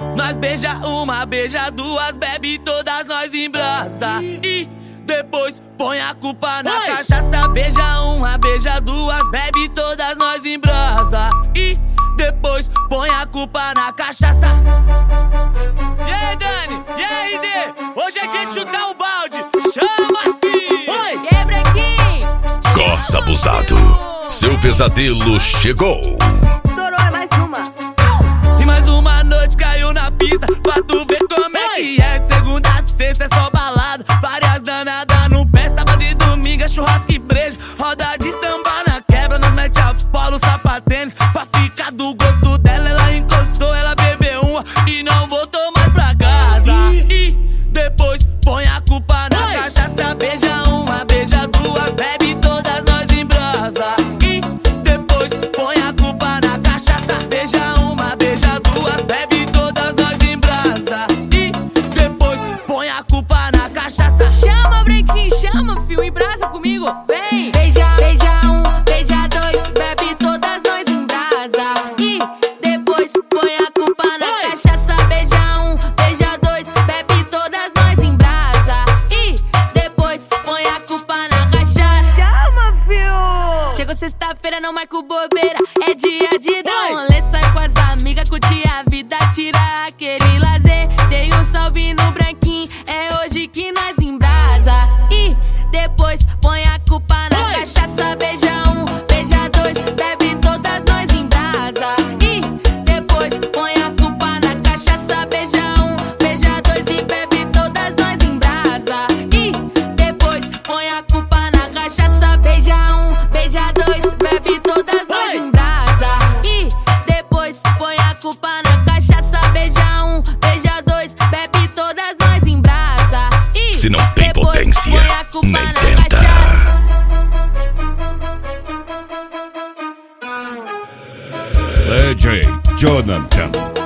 Nós beija uma, beija duas, bebe todas nós em brasa. E depois põe a culpa na cachaça. Beija uma, beija duas, bebe todas nós em brasa. E depois põe a culpa na cachaça. E aí, Dani? E aí, RD? Hoje é dia de chutar o balde. Chama, filho! Oi! E aí, Brequim? Corsa Abusado, seu pesadelo chegou. Estourou, é mais uma. E mais uma noite caiu na pista, pra tu ver como é que é. De segunda a sexta é só balada, várias danadas no pé. Sábado e domingo é churrasco e breja, roda de samba na quebra. Nós mete a polo, sapatênis, pra ficar do gosto dela. Ela encostou, ela bebeu uma e não voltou mais pra casa. E depois põe a culpa na cachaça. Beija uma, beija duas, bebe todas nós em brasa. E depois põe a culpa na cachaça. Beija uma, beija duas, bebe todas nós em brasa. E depois põe a culpa na cachaça. Chama, Brequim, chama, fio, em brasa comigo, vem. Beija, beija um, beija dois, bebe todas nós em brasa. E depois põe a culpa na cachaça. Beija um, beija dois, bebe todas nós em brasa. E depois põe a culpa na cachaça. Chama, fio. Chegou sexta-feira, não marco bobeira, é dia de dar um rolê. Sai com as amigas, curtir a vida, tirar aquele lazer. Dei um salve no Brequim, é hoje que nós embrasa. E depois põe a culpa na cachaça. Beija um, beija dois, bebe todas nós em brasa. E depois põe a culpa na cachaça. Beija um, beija dois e bebe todas nós em brasa. E depois põe a culpa na cachaça. Beija um, beija dois, bebe todas nós em brasa. E depois põe a culpa na cachaça. Beija um, beija dois, bebe todas nós em brasa. E Se não tem depois potência, põe a culpa nem na tenta. cachaça. DJ Jonathan.